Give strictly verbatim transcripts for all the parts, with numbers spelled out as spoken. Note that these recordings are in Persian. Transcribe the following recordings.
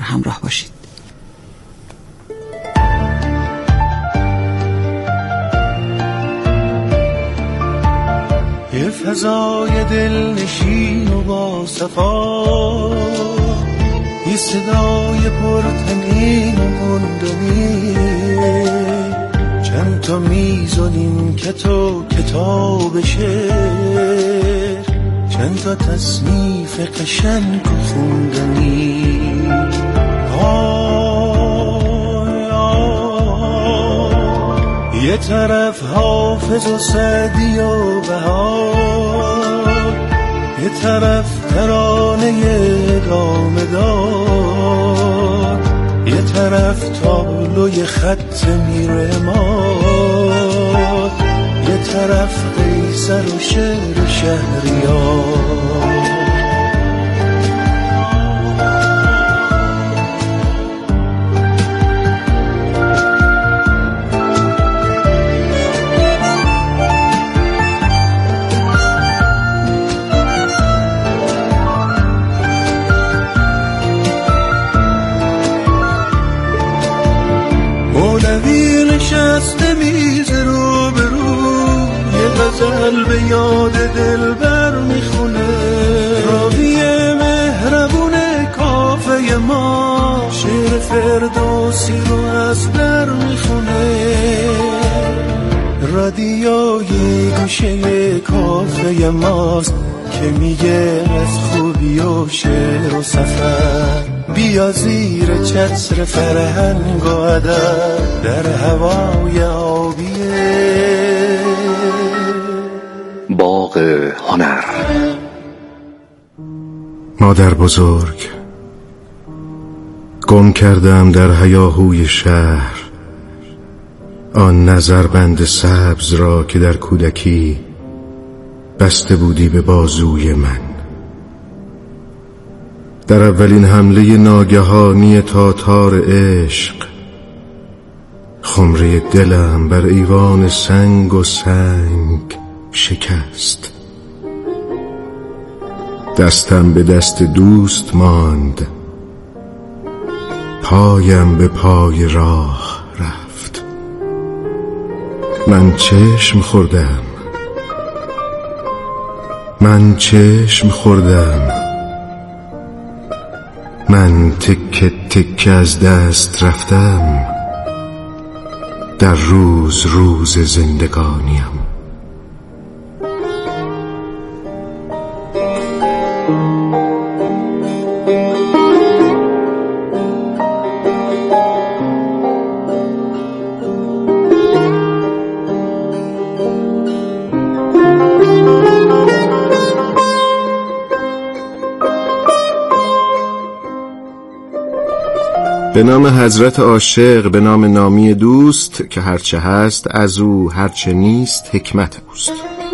همراه باشید. یه فضای دلنشین و با صفا، یه صدای پرتنین و گندنی، چند تا میزونیم که تو کتاب شعر، چند تا تصنیف قشنگ و خوندنی. آی آی یه طرف حافظ و سعدی و بهار، یه طرف ترانه ادامه دار، یه طرف تابلوی خط میرماد، یه طرف قیصر و شعر شهریار. مولوی نشسته میز رو به رو، یه غزل به یاد دلبر میخونه، راوی مهربون کافه ما شعر فردوسی رو از در میخونه. رادیوی گوشه کافه ماست که میگه از خوبی و شعر و سفر، بیا زیر چتر فرهنگ و ادب در هوای آبیه باغ هنر. مادر بزرگ، گم کردم در هیاهوی شهر آن نظربند سبز را که در کودکی بسته بودی به بازوی من. در اولین حمله ناگهانی تاتار عشق، خمره دلم بر ایوان سنگ و سنگ شکست. دستم به دست دوست ماند، پایم به پای راه رفت. من چشم خوردم، من چشم خوردم، من تکه تکه از دست رفتم در روز روز زندگانیم. به نام حضرت عاشق، به نام نامی دوست که هرچه هست از او، هرچه نیست حکمت اوست.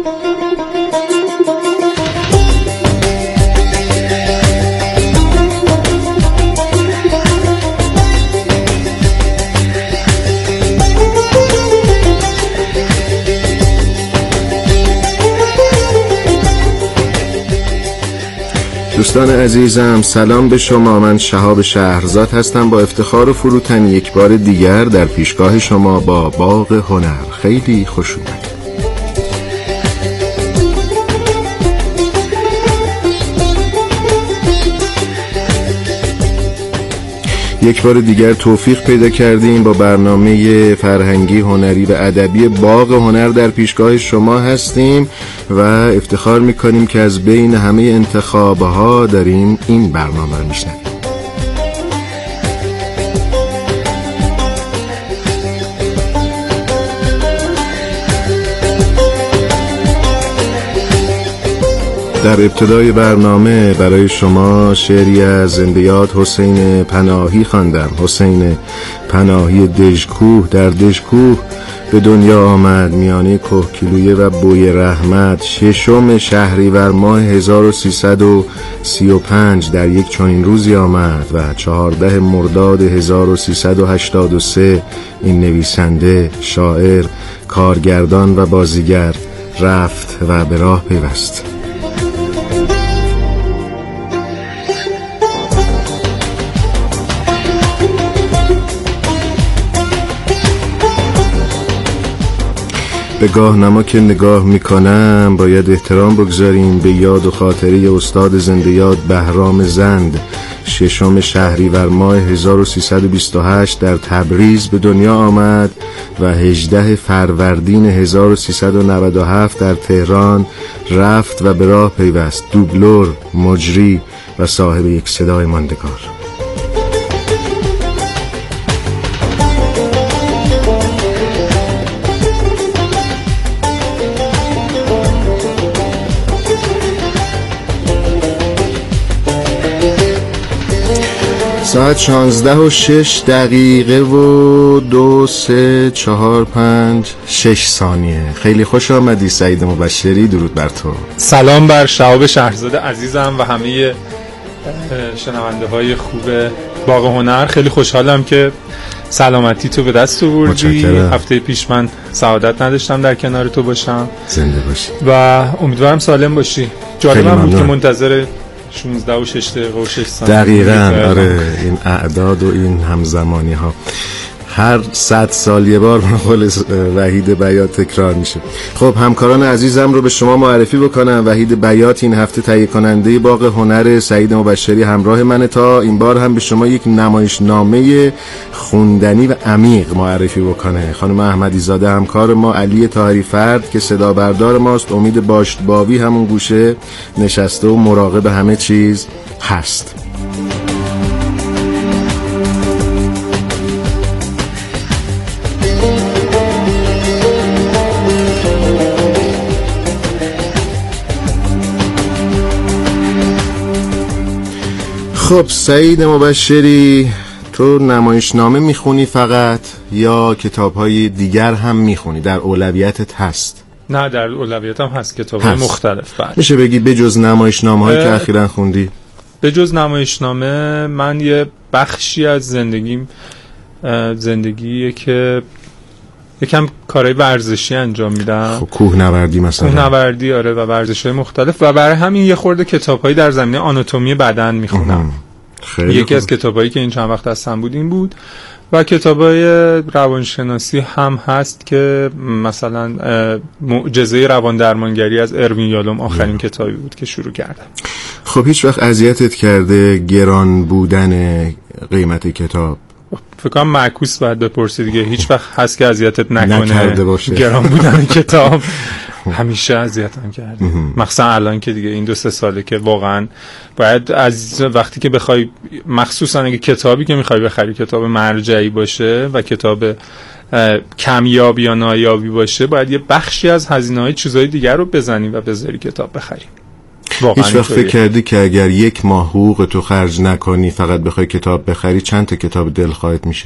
دوستان عزیزم، سلام به شما. من شهاب شهرزاد هستم، با افتخار و فروتنی یک بار دیگر در پیشگاه شما با باغ هنر. خیلی خوش اومد. یک بار دیگر توفیق پیدا کردیم با برنامه فرهنگی، هنری و ادبی باغ هنر در پیشگاه شما هستیم و افتخار میکنیم که از بین همه انتخابها داریم این برنامه رو میشنویم. در ابتدای برنامه برای شما شعری از زنده یاد حسین پناهی خواندم. حسین پناهی دژکوه در دژکوه به دنیا آمد، میانه کهگیلویه و بوی رحمت، ششم شهریور ماه هزار و سیصد و سی و پنج در یک چنین روزی آمد و چهارده مرداد هزار و سیصد و هشتاد و سه این نویسنده، شاعر، کارگردان و بازیگر رفت و به راه پیوست. به گاهنما که نگاه میکنم باید احترام بگذاریم به یاد و خاطره استاد زنده یاد بهرام زند. ششم شهریور ماه هزار و سیصد و بیست و هشت در تبریز به دنیا آمد و هجدهم فروردین هزار و سیصد و نود و هفت در تهران رفت و به راه پیوست. دوبلور، مجری و صاحب یک صدای ماندگار. ساعت شانزده و شش دقیقه و دو سه چهار پنج شش ثانیه. خیلی خوش آمدی سعید مبشری، درود بر تو. سلام بر شهاب شهرزاد عزیزم و همه شنونده های خوب باغ هنر. خیلی خوشحالم که سلامتی تو به دست آوردی. هفته پیش من سعادت نداشتم در کنار تو باشم. زنده باشی و امیدوارم سالم باشی. جالبم بود که منتظر شانزده و شش دقیقه و شش ثانیه دقیقاً. آره این اعداد و این همزمانی ها هر صد سال یه بار به قول وحید بیات تکرار میشه. خب همکاران عزیزم رو به شما معرفی بکنم. وحید بیات این هفته تهیه کننده باغ هنر، سعید مبشری همراه منه تا این بار هم به شما یک نمایشنامه خوندنی و عمیق معرفی بکنه. خانم احمدی زاده همکار ما، علی طاهری فرد که صدا بردار ماست، امید باشتباوی همون گوشه نشسته و مراقب همه چیز هست. خب سعید مبشری، تو نمایشنامه میخونی فقط یا کتاب‌های دیگر هم میخونی؟ در اولویتت هست؟ نه در اولویتم هست، کتاب‌های مختلف. بعد میشه بگی بجز نمایشنامه‌هایی که اخیراً خوندی؟ بجز نمایشنامه من یه بخشی از زندگیم زندگیه که یکم کارهای ورزشی انجام میدم. خب کوهنوردی مثلا؟ کوهنوردی آره، و ورزش‌های مختلف، و برای همین یه خورده کتاب‌هایی در زمینه آناتومی بدن میخونم. یکی خوب. از کتابایی که این چند وقت هستم بود این بود، و کتابای روانشناسی هم هست که مثلا معجزه روان درمانگری از اروین یالوم آخرین کتابی بود که شروع کردم. خب هیچ وقت اذیتت کرده گران بودن قیمت کتاب؟ فکر کنم معکوس باید بپرسی دیگه. هیچ وقت هست که اذیتت نکنه باشه گران بودن کتاب؟ همیشه اذیتم کرده، مخصوصا الان که دیگه این دو سه ساله که واقعا باید از وقتی که بخوای، مخصوصا اگه کتابی که میخوای بخری کتاب مرجعی باشه و کتاب کمیابی یا نایابی باشه، باید یه بخشی از هزینه‌های چیزهای دیگر رو بزنی و بذاری کتاب بخری. هیچ وقت فکر کردی که اگر یک ماه حقوق تو خرج نکنی فقط بخوای کتاب بخری چند تا کتاب دلخواهت میشه؟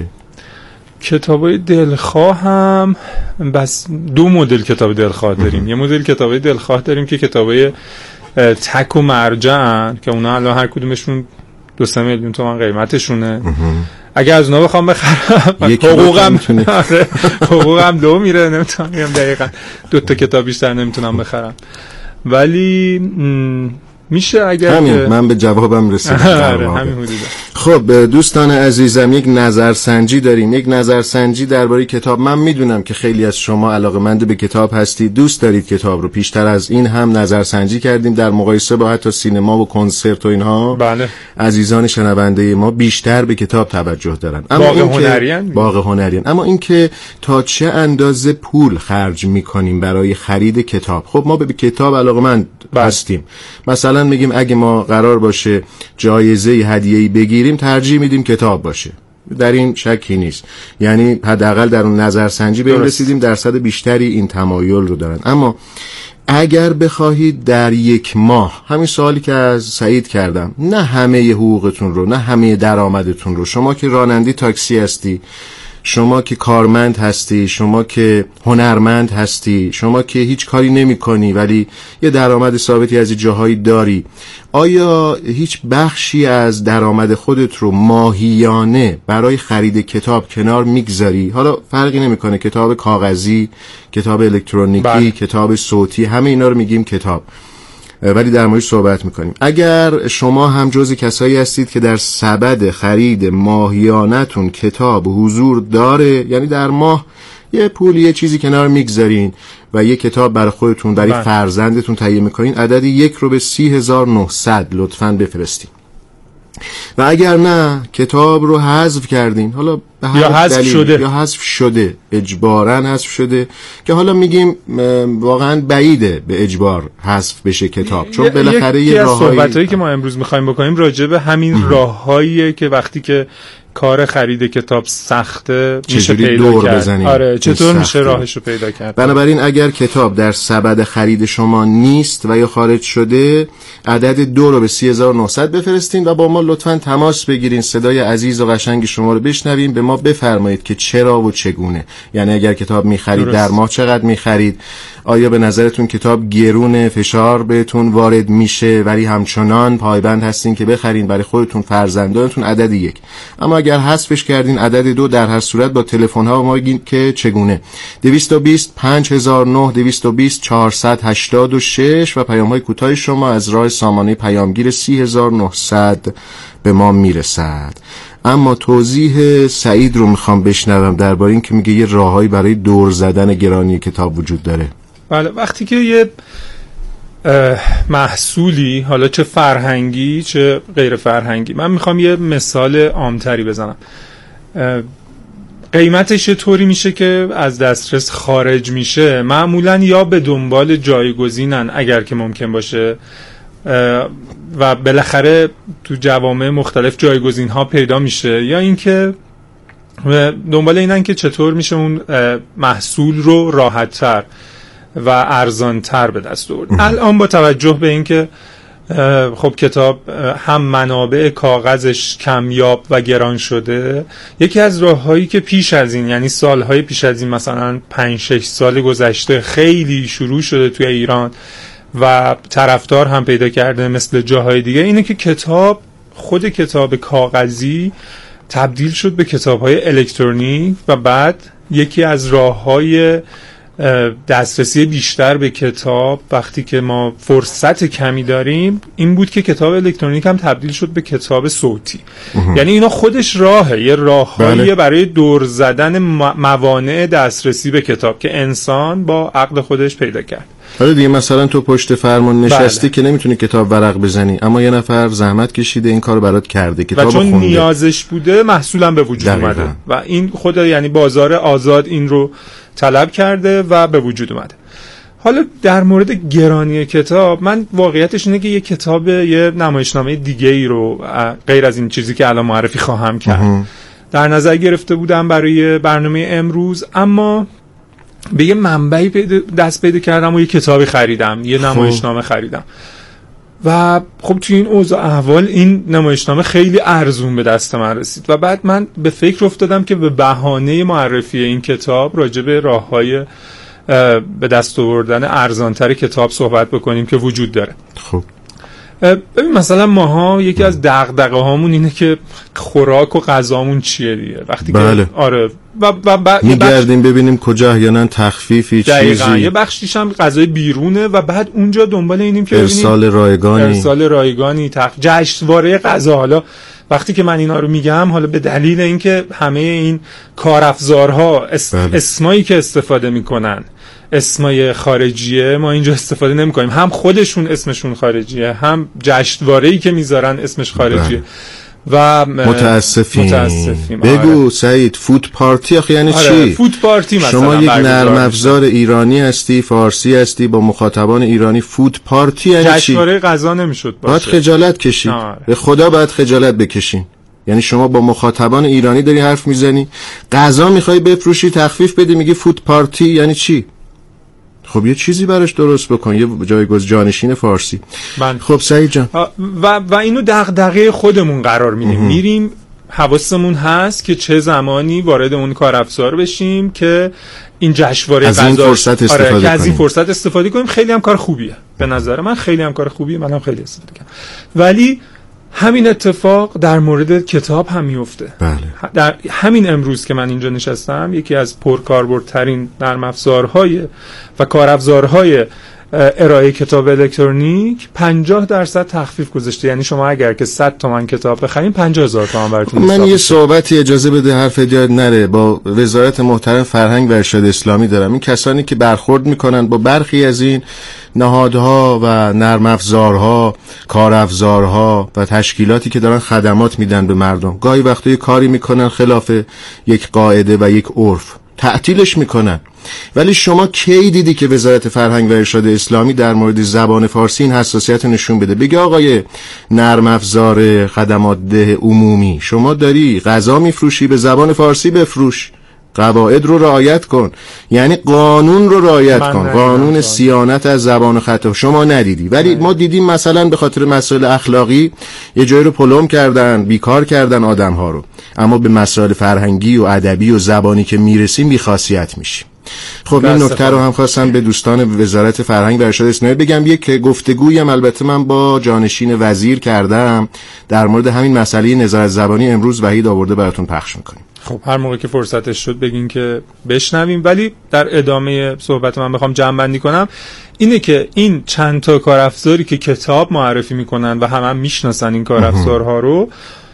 کتابای دلخواه هم بس دو مدل کتاب دلخواه داریم. یه مدل کتابای دلخواه داریم که کتابای تک و مرجعن که اونا الان هر کدومشون دو سه میلیون تومان قیمتشونه. اگه از اونا بخوام بخرم حقوقم حقوقم دو میره، نمیتونم میگم دقیقاً دو تا کتاب بیشتر نمیتونم بخرم، ولی میشه اگر همین که... من به جوابم رسیدم. خب دوستان عزیزم، یک نظرسنجی داریم، یک نظرسنجی درباره کتاب. من میدونم که خیلی از شما علاقه‌مند به کتاب هستید، دوست دارید کتاب رو. پیشتر از این هم نظرسنجی کردیم در مقایسه با حتی سینما و کنسرت و اینها. بله. عزیزان شنونده ما بیشتر به کتاب توجه دارن. اما باغ هنریان باغ هنریان اما اینکه تا چه اندازه پول خرج میکنیم برای خرید کتاب. خب ما به کتاب علاقه‌مند هستیم. مثلا میگیم اگه ما قرار باشه جایزه هدیه‌ای بگیریم ترجیح میدیم کتاب باشه، در این شکی نیست. یعنی حداقل در اون نظرسنجی به این رسیدیم درصد بیشتری این تمایل رو دارن. اما اگر بخواهید در یک ماه، همین سوالی که از سعید کردم، نه همه حقوقتون رو، نه همه درآمدتون رو، شما که راننده تاکسی هستی، شما که کارمند هستی، شما که هنرمند هستی، شما که هیچ کاری نمی کنی ولی یه درآمد ثابتی از جاهایی داری، آیا هیچ بخشی از درآمد خودت رو ماهیانه برای خرید کتاب کنار میگذاری؟ حالا فرقی نمیکنه کتاب کاغذی، کتاب الکترونیکی، بله. کتاب صوتی، همه اینا رو میگیم کتاب، ولی در موردش صحبت میکنیم. اگر شما هم جزء کسایی هستید که در سبد خرید ماهیانتون کتاب حضور داره، یعنی در ماه یه پول یه چیزی کنار میگذارین و یه کتاب برای خودتون برای فرزندتون تهیه میکنین، عدد یک رو به سی هزار و نهصد لطفاً بفرستین. و اگر نه کتاب رو حذف کردین، حالا به هر یا حذف دلیل شده یا حذف شده اجباراً حذف شده، که حالا میگیم واقعاً بعیده به اجبار حذف بشه کتاب، چون بالاخره یه راهایی. صحبتایی که ما امروز میخوایم بکنیم راجع به همین راههاییه که وقتی که کار خرید کتاب سخته میشه پیدا کرد. آره چطور میشه راهشو پیدا کرد. بنابراین اگر کتاب در سبد خرید شما نیست و یا خارج شده، عدد دو رو به سی هزار و نهصد بفرستین و با ما لطفاً تماس بگیرین، صدای عزیز و قشنگ شما رو بشنویم، به ما بفرمایید که چرا و چگونه. یعنی اگر کتاب میخرید در ماه چقدر میخرید، آیا به نظرتون کتاب گرونه، فشار بهتون وارد میشه، ولی همچنان پایبند هستین که بخرین برای خودتون، فرزندانتون، عدد یک. اما اگر حذفش کردین، عدد دو، در هر صورت با تلفن ها ما بگین که چگونه. دویست و بیست پنج هزار و نه، دویست و بیست چهارصد و هشتاد و شش و پیام های کوتاه شما از راه سامانه پیامگیر سی هزار و نهصد به ما میرسد. اما توضیح سعید رو میخوام بشنوم درباره این که میگه یه راههایی برای دور زدن گرانی کتاب وجود داره. بله، وقتی که یه محصولی، حالا چه فرهنگی چه غیر فرهنگی، من میخوام یه مثال عامتری بزنم، قیمتش طوری میشه که از دسترس خارج میشه، معمولا یا به دنبال جایگزینن اگر که ممکن باشه و بالاخره تو جوامع مختلف جایگزین ها پیدا میشه، یا اینکه دنبال اینن که چطور میشه اون محصول رو راحت‌تر و ارزان‌تر به دست آورد. الان با توجه به اینکه خب کتاب هم منابع کاغذش کمیاب و گران شده، یکی از راه‌هایی که پیش از این، یعنی سال‌های پیش از این، مثلا پنج شش سال گذشته خیلی شروع شده توی ایران و طرفدار هم پیدا کرده مثل جاهای دیگه، اینه که کتاب، خود کتاب کاغذی تبدیل شد به کتاب‌های الکترونیک و بعد یکی از راه‌های دسترسی بیشتر به کتاب وقتی که ما فرصت کمی داریم این بود که کتاب الکترونیک هم تبدیل شد به کتاب صوتی. یعنی اینا خودش راهه، یه راههایی بله. برای دور زدن موانع دسترسی به کتاب که انسان با عقل خودش پیدا کرد. حالا دیگه مثلا تو پشت فرمون نشستی بله. که نمیتونی کتاب ورق بزنی، اما یه نفر زحمت کشیده این کارو برات کرده، کتابو خونده و چون نیازش بوده محصولم به وجود دقیقا. اومده و این خود یعنی بازار آزاد این رو طلب کرده و به وجود اومده. حالا در مورد گرانی کتاب، من واقعیتش اینه که یه کتاب یه نمایشنامه دیگه ای رو غیر از این چیزی که الان معرفی خواهم کرد در نظر گرفته بودم برای برنامه امروز، اما به یه منبعی دست پیدا کردم و یه کتابی خریدم، یه نمایشنامه خریدم و خب توی این اوضاع احوال این نمایشنامه خیلی ارزون به دست من رسید و بعد من به فکر افتادم که به بهانه معرفی این کتاب راجع به راه‌های به دست آوردن ارزانتر کتاب صحبت بکنیم که وجود داره. خب ببین مثلا ماها یکی از دغدغه هامون اینه که خوراک و غذامون چیه دیگه، وقتی بله. که آره و و ب... میگردیم بخش... ببینیم کجا احیانا تخفیفی چیزی، یه بخشیش هم غذای بیرونه و بعد اونجا دنبال اینیم که ارسال رایگانی ارسال رایگانی تخ... جشنواره غذا. حالا وقتی که من اینا رو میگم، حالا به دلیل اینکه همه این کارافزارها اس... بله. اسمایی که استفاده میکنن اسمای خارجیه، ما اینجا استفاده نمی‌کنیم، هم خودشون اسمشون خارجیه، هم جشنواره‌ای که میذارن اسمش خارجیه و متاسفیم. متاسفیم. بگو آره. سعید، فود پارتی آخه یعنی آره. چی؟ فود پارتی مثلا شما یک نرم افزار ایرانی هستی، فارسی هستی، با مخاطبان ایرانی، فود پارتی یعنی چی؟ جشنواره غذا نمیشد باشه. باید خجالت کشید. آره. به خدا باید خجالت بکشین. یعنی شما با مخاطبان ایرانی داری حرف میزنی، غذا میخوای بفروشی، تخفیف بدی، میگی فود پارتی، یعنی چی؟ خب یه چیزی براش درست بکن، یه جایگزین جانشین فارسی. من. خب سعید جان، و و اینو دغدغه خودمون قرار میدیم، میریم حواسمون هست که چه زمانی وارد اون کار افزار بشیم که این جشنواره غذا از این فرصت استفاده آره، کنیم. از این فرصت استفاده کنیم. خیلی هم کار خوبیه به نظر من، خیلی هم کار خوبیه، منم خیلی استفاده کردم. ولی همین اتفاق در مورد کتاب هم میفته. بله. در همین امروز که من اینجا نشستم، یکی از پرکاربردترین نرم افزارهای و کارافزارهای ارائه کتاب الکترونیک پنجاه درصد تخفیف گذاشته. یعنی شما اگر که صد تومن کتاب بخرین پنجاه هزار تومن براتون. من یه صحبتی اجازه بده حرف یاد نره با وزارت محترم فرهنگ و ارشاد اسلامی دارم. این کسانی که برخورد میکنن با برخی از این نهادها و نرم افزارها، کار افزارها و تشکیلاتی که دارن خدمات میدن به مردم، گاهی وقتا یه کاری میکنن خلاف یک قاعده و یک عرف، تعطیلش میکنن. ولی شما کی دیدی که وزارت فرهنگ و ارشاد اسلامی در مورد زبان فارسی این حساسیت نشون بده؟ بگه آقای نرم افزار خدمات ده عمومی، شما داری غذا میفروشی، به زبان فارسی بفروش، قواعد رو رعایت کن، یعنی قانون رو رعایت کن، قانون صیانت از زبان خطا. شما ندیدی، ولی ما دیدیم مثلا به خاطر مسائل اخلاقی یه جایی رو پلم کردن، بیکار کردن آدم ها رو، اما به مسائل فرهنگی و ادبی و زبانی که میرسیم بی‌خاصیت میشیم. خب این نکته رو هم خواستم به دوستان وزارت فرهنگ و ارشاد اسلامی بگم. یک گفتگویی هم البته من با جانشین وزیر کردم در مورد همین مسئله نظارت زبانی، امروز وحید آورده براتون پخش میکنیم. خب هر موقع که فرصتش شد بگین که بشنویم. ولی در ادامه صحبت من بخوام جمع بندی کنم اینه که این چند تا کارافزاری که کتاب معرفی میکنن و همه هم میشناسن این کارافزارها رو،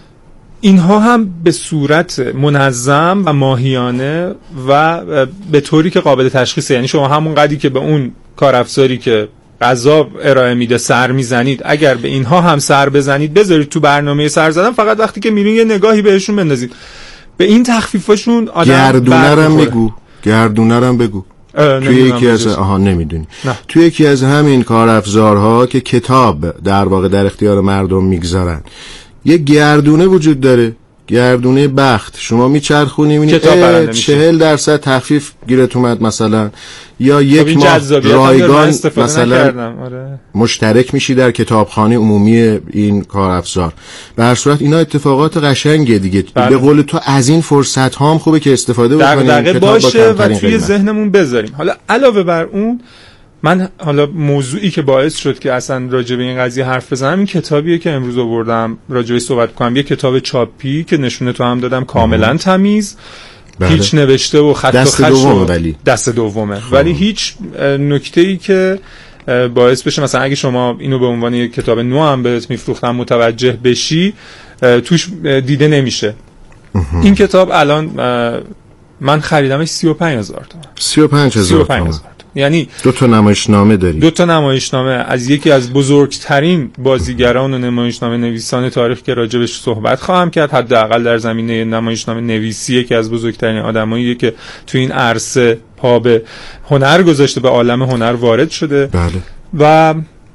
اینها هم به صورت منظم و ماهیانه و به طوری که قابل تشخیصه. یعنی شما همون قدری که به اون کارافزاری که غذا ارائه میده سر میزنید، اگر به اینها هم سر بزنید، بذارید تو برنامه سر زدن، فقط وقتی که میرین یه نگاهی بهشون بندازید. به این تخفیفاشون آدم گردونرم بگو گردونرم بگو توی یکی از آها نمیدونی نه. توی یکی از همین کارافزارها که کتاب در واقع در اختیار مردم میگذارن، یه گردونه وجود داره، گردونه بخت. شما میچرخونی میبینی چهل درصد تخفیف گیرت اومد مثلا، یا یک ماه رایگان مثلا آره. مشترک میشی در کتابخانه عمومی این کارافزار. به هر صورت اینا اتفاقات قشنگه دیگه. بله. به قول تو از این فرصت ها هم خوبه که استفاده بکنیم، دغدغه باشه و توی قیمت. ذهنمون بذاریم. حالا علاوه بر اون، من حالا موضوعی که باعث شد که اصلا راجع به این قضیه حرف بزنم این کتابیه که امروز آوردم راجع بهش صحبت کنم. یه کتاب چاپی که نشونه تو هم دادم، کاملا تمیز، بله. هیچ نوشته و خط و خط دوم ولی دست دومه خب. ولی هیچ نکته‌ای که باعث بشه مثلا اگه شما اینو به عنوان یک کتاب نو هم بهت میفروختن متوجه بشی، توش دیده نمیشه. این کتاب الان من خریدمش سی و پنج هزار تومان. سی و پنج هزار تومان. یعنی دو تا نمایشنامه داری. دو تا نمایشنامه از یکی از بزرگترین بازیگران و نمایشنامه نویسان تاریخ که راجبش صحبت خواهم کرد، حداقل در زمینه نمایشنامه نویسی یکی از بزرگترین آدماییه که تو این عرصه پا به هنر گذاشته، به عالم هنر وارد شده. بله. و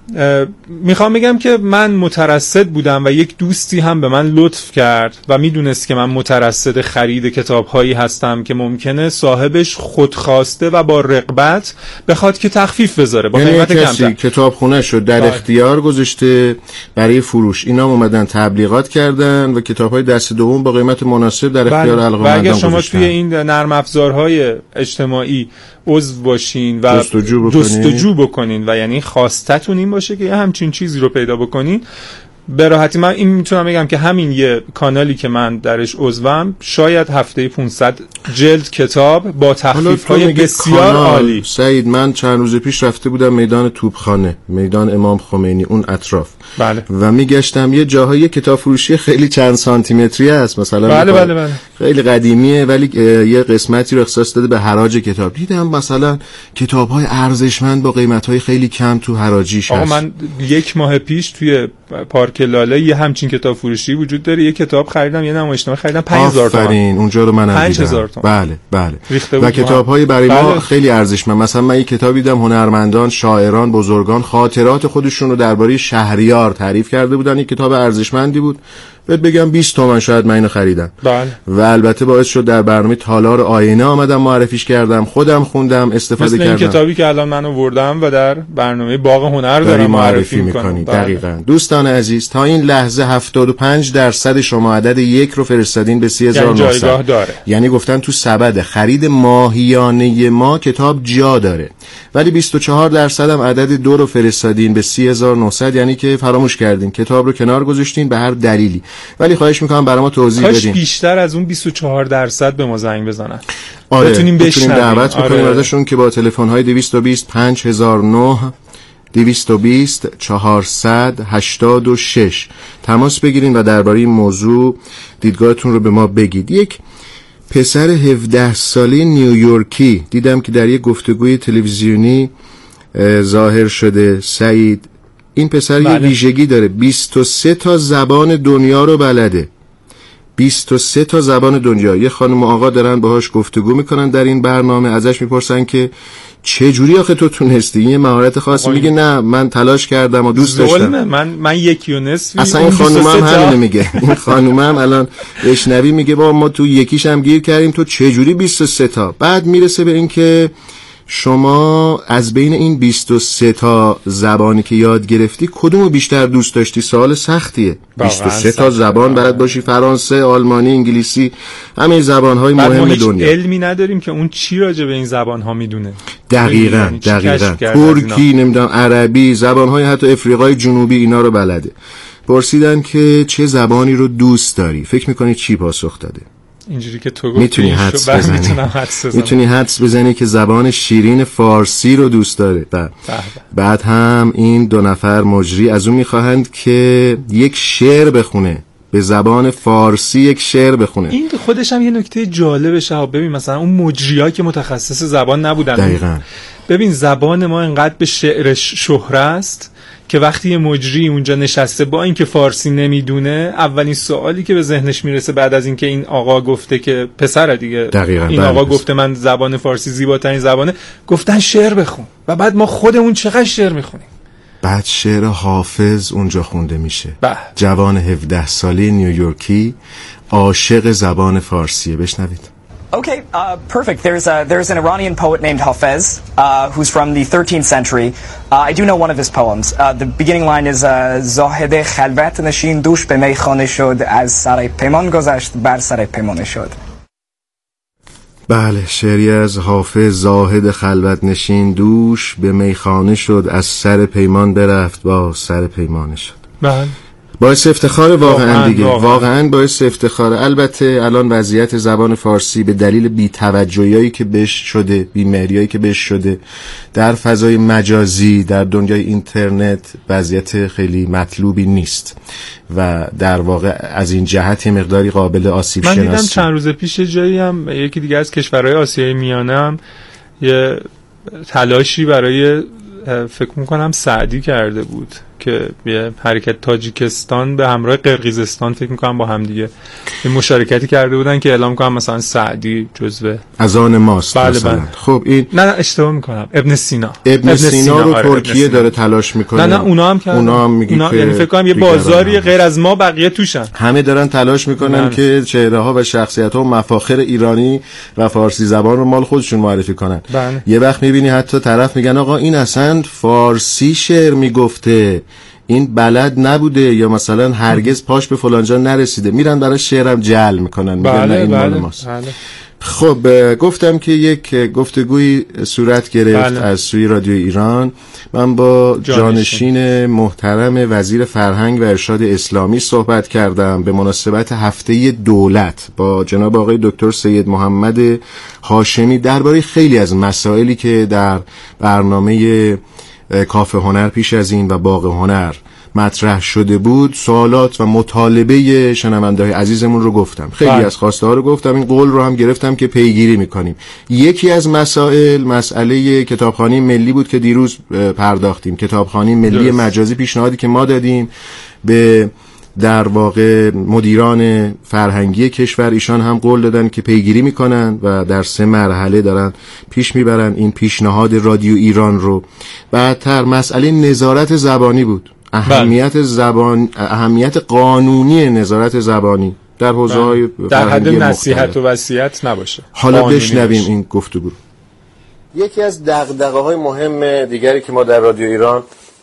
میخوام بگم که من مترصد بودم و یک دوستی هم به من لطف کرد و میدونست که من مترصد خرید کتاب‌هایی هستم که ممکنه صاحبش خودخواسته و با رغبت بخواد که تخفیف بذاره با قیمت کمتر. کتابخونه شد در باید. اختیار گذاشته برای فروش، اینا اومدن تبلیغات کردن و کتاب‌های دست دوم با قیمت مناسب در اختیار علاقه‌مندان گذاشتن. و اگه شما توی این نرم افزارهای اجتماعی عضو باشین و جستجو بکنین, جستجو بکنین و یعنی خواستتون این باشه که یه همچین چیزی رو پیدا بکنین، به راحتی من این میتونم بگم که همین یه کانالی که من درش عضوم شاید هفته پانصد جلد کتاب با تخفیف‌های بسیار عالی. سعید من چند روز پیش رفته بودم میدان توپخانه، میدان امام خمینی، اون اطراف. بله. و میگشتم یه جاهای کتاب فروشی خیلی چند سانتی متری است مثلا. بله بله بله. خیلی قدیمیه ولی یه قسمتی رو اختصاص داده به حراج کتاب. دیدم مثلا کتاب‌های ارزشمند با قیمت‌های خیلی کم تو حراجیش هست. آقا من یک ماه پیش توی پارک لاله یه همچین کتاب فروشی وجود داره، یه کتاب خریدم، یه نمایشنامه خریدم پنج هزار تومان. آفرین، اونجا رو منم دیدم. پنج هزار تومان. بله بله. و کتاب‌های برای ما بله. خیلی ارزشمند. مثلا من یه کتاب دیدم هنرمندان، شاعران، بزرگان خاطرات خودشون رو درباره شهریار تعریف کرده بودن. این کتاب ارزشمندی بود. بهت بگم بیست تومن شاید من اینو خریدم. بله. و البته باعث شد در برنامه تالار آینه آمدم معرفیش کردم، خودم خوندم، استفاده مثل کردم. مثل این کتابی که الان من آوردم و در برنامه باغ هنر دارم معرفی می‌کنم. دقیقاً. دوستان عزیز تا این لحظه هفتاد و پنج درصد شما عدد یک رو فرستادین به سی هزار و نهصد. یعنی داره. یعنی گفتن تو سبد خرید ماهیانه ما کتاب جا داره. ولی بیست و چهار درصد هم عدد دو رو فرستادین به سی هزار و نهصد، یعنی که فراموش کردین، کتاب رو کنار گذاشتین به هر دلیلی. ولی خواهش میکنم برای ما توضیح بدین. کاش بیشتر از اون بیست و چهار درصد به ما زنگ بزنن. آره. بتونیم بشنویم، دعوت بکنیم ازشون که با تلفن های دویست و بیست پنج هزار و نه دویست و بیست چهارصد هشتاد و شش تماس بگیرین و درباره این موضوع دیدگاهتون رو به ما بگید. یک پسر هفده ساله نیویورکی دیدم که در یک گفتگوی تلویزیونی ظاهر شده. سعید، این پسر بله. یه ویژگی داره، بیست و سه تا زبان دنیا رو بلده. بیست و سه تا زبان دنیا. یه خانم و آقا دارن باهاش گفتگو میکنن در این برنامه، ازش میپرسن که چه جوری آخه تو تونستی این مهارت خاصی؟ میگه نه من تلاش کردم و دوست داشتم. من من یکی و نصفی. اصلا این خانم هم همینو میگه. این خانم هم الان اشنوی میگه با ما تو یکیش هم گیر کردیم، تو چه جوری بیست و سه تا؟ بعد میرسه به این که شما از بین این بیست و سه تا زبانی که یاد گرفتی کدومو بیشتر دوست داشتی؟ سوال سختیه. بیست و سه تا زبان بلد باشی، فرانسه، آلمانی، انگلیسی، همه زبان‌های مهم دنیا. علمی نداریم که اون چی راجع به این زبان‌ها میدونه. دقیقاً دقیقاً. ترکی، نمیدونم عربی، زبان‌های حتی افریقای جنوبی اینا رو بلده. پرسیدن که چه زبانی رو دوست داری؟ فکر می‌کنی چی پاسخ داده؟ اینجوری که تو گفتی میتونی حدس بزنی. میتونم حدس بزنم. میتونی حدس بزنی که زبان شیرین فارسی رو دوست داره. بعد, بعد هم این دو نفر مجری از اون میخواهند که یک شعر بخونه، به زبان فارسی یک شعر بخونه. این خودش هم یه نکته جالبه. شهاب ببین مثلا اون مجری‌ها که متخصص زبان نبودن، دقیقاً ببین زبان ما انقدر به شعر شهره است که وقتی یه مجری اونجا نشسته با اینکه فارسی نمیدونه، اولین سوالی که به ذهنش میرسه بعد از اینکه این آقا گفته که پسر دیگه دقیقاً این آقا گفته من زبان فارسی زیباترین زبانه، گفتن شعر بخون. و بعد ما خودمون چقدر شعر میخونیم. بعد شعر حافظ اونجا خونده میشه. بله. جوان هفده ساله نیویورکی عاشق زبان فارسیه. بشنوید. Okay, uh, perfect. There's a, there's an Iranian poet named Hafez, uh, who's from the thirteenth century. Uh, I do know one of his poems. Uh, the beginning line is Zahid khalvat nashin dush be meykhane shod az saray peyman gozasht bar saray peymane shod. بله، شعری از حافظ. زاهد خلوت نشین دوش به میخانه شد، از سر پیمان برفت با سر پیمانه شد. بله، باعث افتخار واقعا دیگه، واقعا باعث افتخاره. البته الان وضعیت زبان فارسی به دلیل بی‌توجهیایی که بهش شده، بی‌مهریایی که بهش شده در فضای مجازی، در دنیای اینترنت، وضعیت خیلی مطلوبی نیست و در واقع از این جهت مقداری قابل آسیب شناسی. من دیدم چند روز پیش جایی هم یکی دیگه از کشورهای آسیای میانه هم یه تلاشی برای فکر میکنم سعدی کرده بود که یه حرکت تاجیکستان به همراه قرقیزستان فکر میکنم با هم دیگه یه مشارکتی کرده بودن که اعلام کنم مثلا سعدی جزو از آن ماست. بله بله. خب این نه نه اشتباه میکنم، ابن سینا. ابن, ابن سینا, سینا رو آره ترکیه داره تلاش میکنه. نه نه اونا هم کردن. اونا هم میگن اونا که یعنی فکر کنم یه بازاری غیر از ما بقیه توشن. همه دارن تلاش میکنن نه. که چهره ها و شخصیت ها و مفاخر ایرانی و فارسی زبان رو مال خودشون معرفی کنن. بله. یه وقت میبینی حتی طرف میگن آقا این اصلا فارسی شعر میگفته، این بلد نبوده، یا مثلا هرگز پاش به فلانجا نرسیده، میرن برای شعرم جل میکنن، میگن بله، نه این بله، مال ماست. بله. خب گفتم که یک گفتگوی صورت گرفت بله. از سوی رادیو ایران. من با جانشین محترم وزیر فرهنگ و ارشاد اسلامی صحبت کردم به مناسبت هفته دولت با جناب آقای دکتر سید محمد هاشمی درباره خیلی از مسائلی که در برنامه کافه هنر پیش از این و باغ هنر مطرح شده بود، سوالات و مطالبه شنونده‌های عزیزمون رو گفتم. خیلی بله. از خواسته ها رو گفتم، این قول رو هم گرفتم که پیگیری میکنیم. یکی از مسائل مسئله کتابخوانی ملی بود که دیروز پرداختیم. کتابخوانی ملی درست. مجازی پیشنهادی که ما دادیم به در واقع مدیران فرهنگی کشور، ایشان هم قول دادن که پیگیری میکنن و در سه مرحله دارن پیش میبرن این پیشنهاد رادیو ایران رو. بعدتر مسئله نظارت زبانی بود، اهمیت زبان، اهمیت قانونی نظارت زبانی در حوزه‌های در حد نصیحت و وصیت نباشه. حالا بشنویم این گفتگو. یکی از دغدغه‌های مهم دیگری که ما در رادیو ایران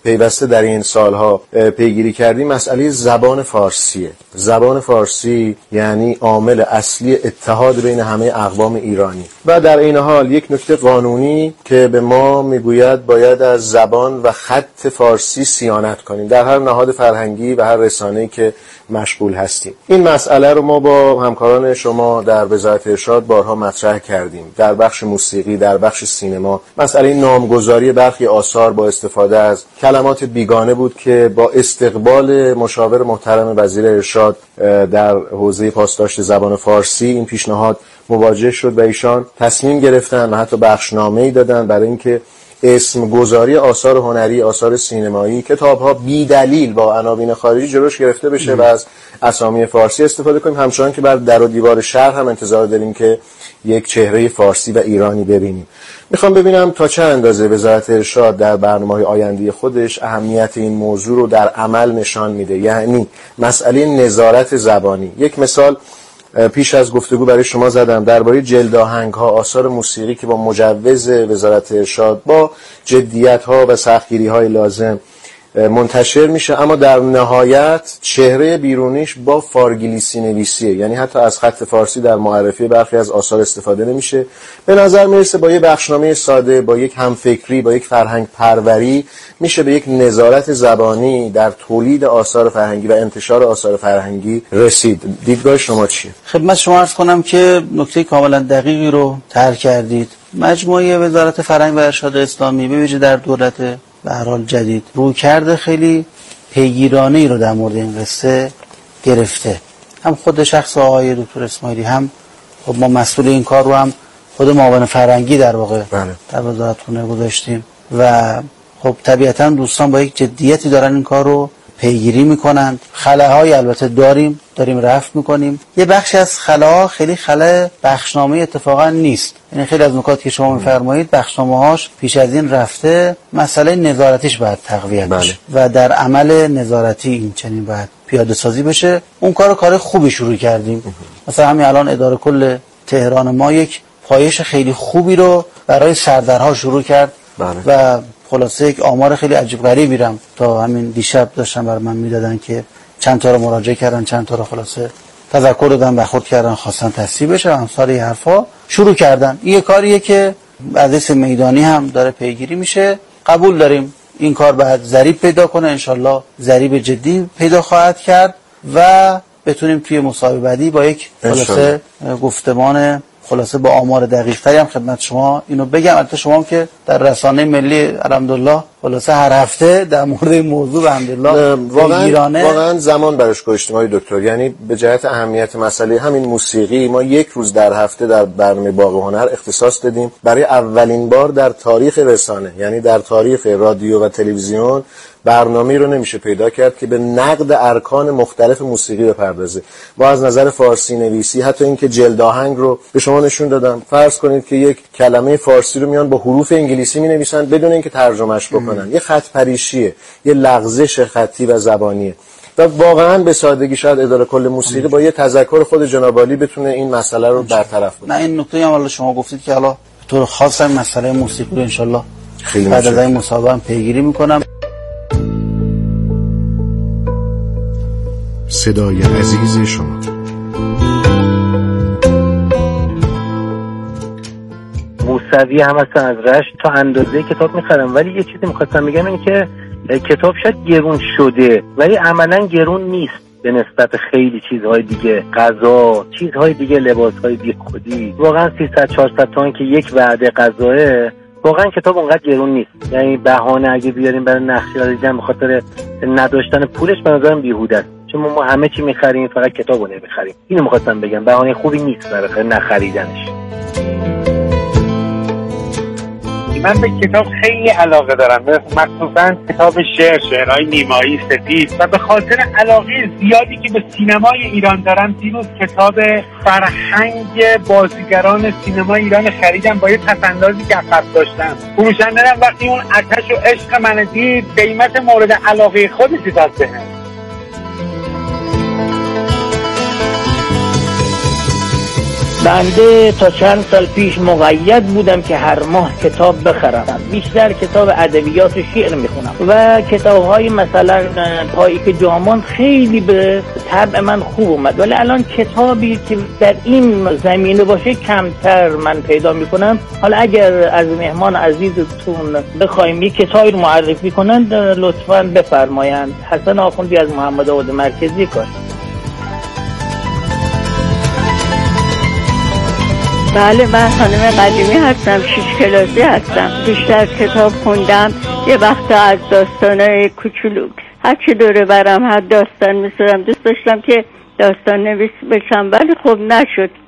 پیوسته در این سالها پیگیری کردیم مسئله زبان فارسیه. زبان فارسی یعنی عامل اصلی اتحاد بین همه اقوام ایرانی و در این حال یک نکته قانونی که به ما میگوید باید از زبان و خط فارسی صیانت کنیم در هر نهاد فرهنگی و هر رسانه‌ای که مشغول هستیم. این مسئله رو ما با همکاران شما در وزارت ارشاد بارها مطرح کردیم، در بخش موسیقی، در بخش سینما. مسئله نامگذاری برخی آثار با استفاده از کلمات بیگانه بود که با استقبال مشاور محترم وزیر ارشاد در حوزه پاسداشت زبان فارسی این پیشنهاد مواجه شد و ایشان تصمیم گرفتن و حتی بخشنامه‌ای دادن برای اینکه اسم گذاری آثار هنری، آثار سینمایی، کتاب‌ها بی دلیل با عناوین خارجی جلوش گرفته بشه و از اسامی فارسی استفاده کنیم. همچنان که بر در و دیوار شهر هم انتظار داریم که یک چهره فارسی و ایرانی ببینیم. میخوام ببینم تا چه اندازه وزارت ارشاد در برنامه‌های آینده خودش اهمیت این موضوع رو در عمل نشان میده، یعنی مسئله نظارت زبانی. یک مثال پیش از گفتگو برای شما زدم درباره جلد آهنگ‌ها، آثار موسیقی که با مجوز وزارت ارشاد با جدیت‌ها و سختگیری‌های لازم منتشر میشه، اما در نهایت چهره بیرونیش با فارگلیسی نویسیه، یعنی حتی از خط فارسی در معرفی برخی از آثار استفاده نمیشه. به نظر میرسه با یک بخشنامه ساده، با یک همفکری، با یک فرهنگ پروری میشه به یک نظارت زبانی در تولید آثار فرهنگی و انتشار آثار فرهنگی رسید. دیدگاه شما چیه؟ خدمت شما عرض کنم که نکته کاملا دقیقی رو طرح کردید. مجموعه وزارت فرهنگ و ارشاد اسلامی به ویژه در دولت به هر حال جدید رویکرد خیلی پیگیرانه‌ای رو در مورد این قصه گرفته. هم خود شخص آقای دکتر اسماعیلی، هم خب ما مسئول این کار رو هم خود معاون فرهنگی در واقع بله. در وزارت خونه گذاشتیم و خب طبیعتاً دوستان با یک جدیتی دارن این کار رو پیگیری میکنن. خلاهای البته داریم داریم رفع میکنیم. یه بخشی از خلاها خیلی خلای بخشنامه اتفاقا نیست، یعنی خیلی از نکات که شما میفرمایید بخشنامه‌هاش پیش از این رفته، مسئله نظارتیش باید تقویت بشه و در عمل نظارتی این چنین باید پیاده سازی بشه. اون کارو کار خوبی شروع کردیم. مثلا همین الان اداره کل تهران ما یک پایش خیلی خوبی رو برای سردرها شروع کرد بله. و خلاصه یک آمار خیلی عجیب غریبی رم تا همین دیشب داشتن برای من میدادن که چند تا رو مراجعه کردن، چند تا رو خلاصه تذکر دادن، برخورد کردن، خواستن تصحیح بشه، امثال این حرفا شروع کردن. این کاریه که از اسم میدانی هم داره پیگیری میشه. قبول داریم این کار باید ضریب پیدا کنه، انشالله ضریب جدی پیدا خواهد کرد و بتونیم توی مصاحبه بعدی با یک خلاصه گفتمان خلاصه با آمار دقیق تری هم خدمت شما اینو بگم. البته شما که در رسانه ملی الحمدلله خلاصه هر هفته در مورد این موضوع الحمدلله واقعا واقعا زمان براش گذاشتیم آقای دکتر، یعنی به جهت اهمیت مسئله همین موسیقی ما یک روز در هفته در برنامه باغ هنر اختصاص دادیم برای اولین بار در تاریخ رسانه، یعنی در تاریخ رادیو و تلویزیون برنامه‌ای رو نمیشه پیدا کرد که به نقد ارکان مختلف موسیقی بپردازه. ما از نظر فارسی نویسی حتی اینکه جلد آهنگ رو به شما نشون دادم، فرض کنید که یک کلمه فارسی رو میان با حروف انگلیسی مینویسن بدون اینکه ترجمهش بکنن. یه خط پریشیه، یه لغزش خطی و زبانیه و واقعا به سادگی شاید اداره کل موسیقی با یه تذکر خود جناب عالی بتونه این مسئله رو برطرف کنه. نه این نکته هم حالا شما گفتید که حالا به طور خاص این مسئله موسیقی رو ان شاء الله بعد از این مصاحبه هم پیگیری میکنم. صدای عزیز شما. موسوی هم هستن از رشت تا اندازه کتاب میخرم، ولی یه چیزی میخواستم بگم اینه که کتاب شاید گرون شده ولی عملا گرون نیست به نسبت خیلی چیزهای دیگه، غذا، چیزهای دیگه، لباسهای بی خودی. واقعا سیصد چهارصد تومان که یک وعده غذاه، واقعا کتاب اونقدر گرون نیست. یعنی بهانه اگه بیاریم برای نقشه‌ها دیدن به خاطر نداشتن پولش به نظرم بیهوده است، چون ما همه چی میخریم فقط کتابو نمیخریم. اینو می‌خواستم بگم، بهانه خوبی نیست برای نخریدنش. من به کتاب خیلی علاقه دارم، مخصوصا کتاب شعر، شعرهای نیمایی سفید، و به خاطر علاقه زیادی که به سینمای ایران دارم دیروز کتاب فرهنگ بازیگران سینمای ایران خریدم، با یه پس‌اندازی گپ داشتم. فروشنده وقتی اون آتش و عشق من دید قیمت مورد علاقه خودش داد بهم. بنده تا چند سال پیش مقید بودم که هر ماه کتاب بخرم. بیشتر کتاب ادبیات و شعر میخونم و کتاب‌های مثلا تاریک جامان خیلی به طبع من خوب اومد، ولی الان کتابی که در این زمینه باشه کمتر من پیدا میکنم. حالا اگر از مهمان عزیزتون بخوایم یک کتابی رو معرفی کنند لطفاً بفرمایند. حسن آخوندی از محمد آباد مرکزی کار. بله، من خانم قدیمی هستم، شیش کلاسی هستم. بیشتر کتاب خوندم. یه وقت از داستانای کوچولو هرچی دوره برم هر داستان میسرم دوست داشتم که داستان نویس بشم، ولی خب نشد.